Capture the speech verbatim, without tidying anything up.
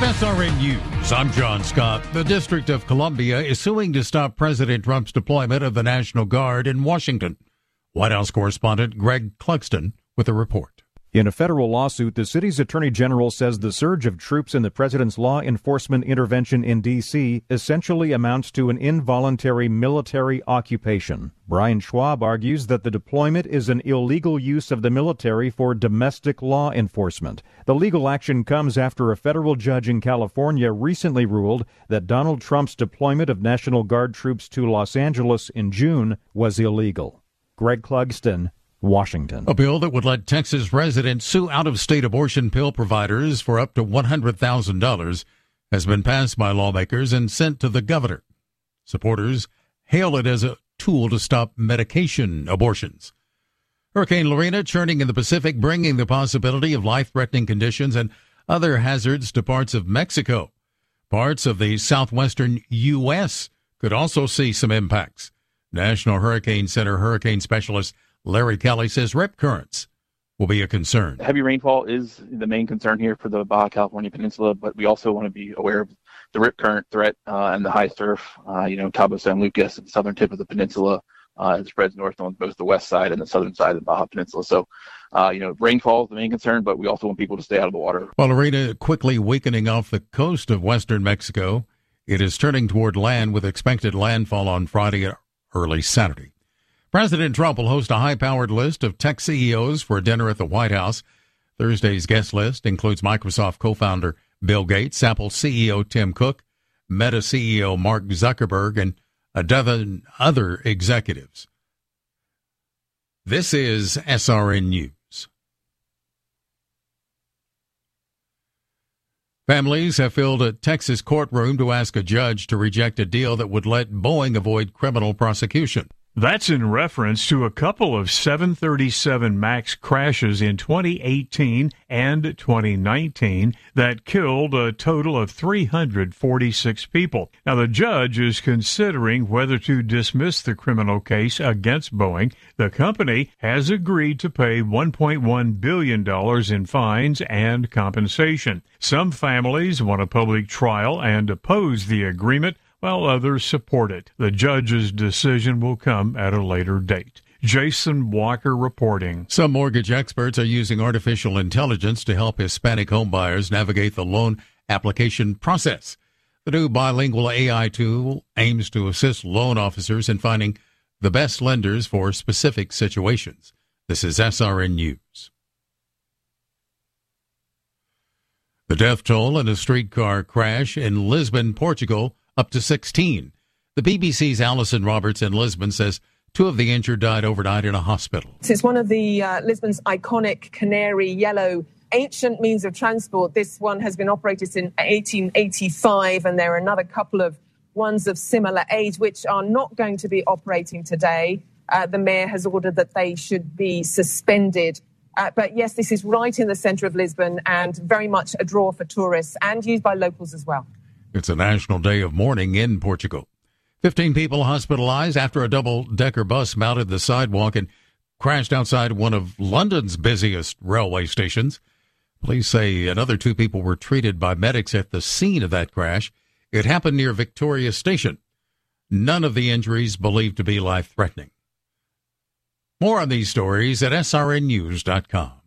S R N News, I'm John Scott. The District of Columbia is suing to stop President Trump's deployment of the National Guard in Washington. White House correspondent Greg Clugston with a report. In a federal lawsuit, the city's attorney general says the surge of troops in the president's law enforcement intervention in D C essentially amounts to an involuntary military occupation. Brian Schwab argues that the deployment is an illegal use of the military for domestic law enforcement. The legal action comes after a federal judge in California recently ruled that Donald Trump's deployment of National Guard troops to Los Angeles in June was illegal. Greg Clugston, Washington. A bill that would let Texas residents sue out-of-state abortion pill providers for up to one hundred thousand dollars has been passed by lawmakers and sent to the governor. Supporters hail it as a tool to stop medication abortions. Hurricane Lorena churning in the Pacific, bringing the possibility of life-threatening conditions and other hazards to parts of Mexico. Parts of the southwestern U S could also see some impacts. National Hurricane Center hurricane specialist Larry Kelly says rip currents will be a concern. Heavy rainfall is the main concern here for the Baja California Peninsula, but we also want to be aware of the rip current threat uh, and the high surf, uh, you know, Cabo San Lucas and the southern tip of the peninsula. Uh, it spreads north on both the west side and the southern side of the Baja Peninsula. So, uh, you know, rainfall is the main concern, but we also want people to stay out of the water. While Lorena quickly weakening off the coast of western Mexico, it is turning toward land with expected landfall on Friday and early Saturday. President Trump will host a high-powered list of tech C E Os for a dinner at the White House. Thursday's guest list includes Microsoft co-founder Bill Gates, Apple C E O Tim Cook, Meta C E O Mark Zuckerberg, and a dozen other executives. This is S R N News. Families have filled a Texas courtroom to ask a judge to reject a deal that would let Boeing avoid criminal prosecution. That's in reference to a couple of seven thirty-seven MAX crashes in twenty eighteen and twenty nineteen that killed a total of three hundred forty-six people. Now, the judge is considering whether to dismiss the criminal case against Boeing. The company has agreed to pay one point one billion dollars in fines and compensation. Some families want a public trial and oppose the agreement, while others support it. The judge's decision will come at a later date. Jason Walker reporting. Some mortgage experts are using artificial intelligence to help Hispanic homebuyers navigate the loan application process. The new bilingual A I tool aims to assist loan officers in finding the best lenders for specific situations. This is S R N News. The death toll in a streetcar crash in Lisbon, Portugal, up to sixteen. The B B C's Alison Roberts in Lisbon says two of the injured died overnight in a hospital. It's one of the uh, Lisbon's iconic canary yellow ancient means of transport. This one has been operated since eighteen eighty-five, and there are another couple of ones of similar age which are not going to be operating today. Uh, the mayor has ordered that they should be suspended. Uh, but yes, this is right in the centre of Lisbon and very much a draw for tourists and used by locals as well. It's a national day of mourning in Portugal. Fifteen people hospitalized after a double-decker bus mounted the sidewalk and crashed outside one of London's busiest railway stations. Police say another two people were treated by medics at the scene of that crash. It happened near Victoria Station. None of the injuries believed to be life-threatening. More on these stories at S R N news dot com.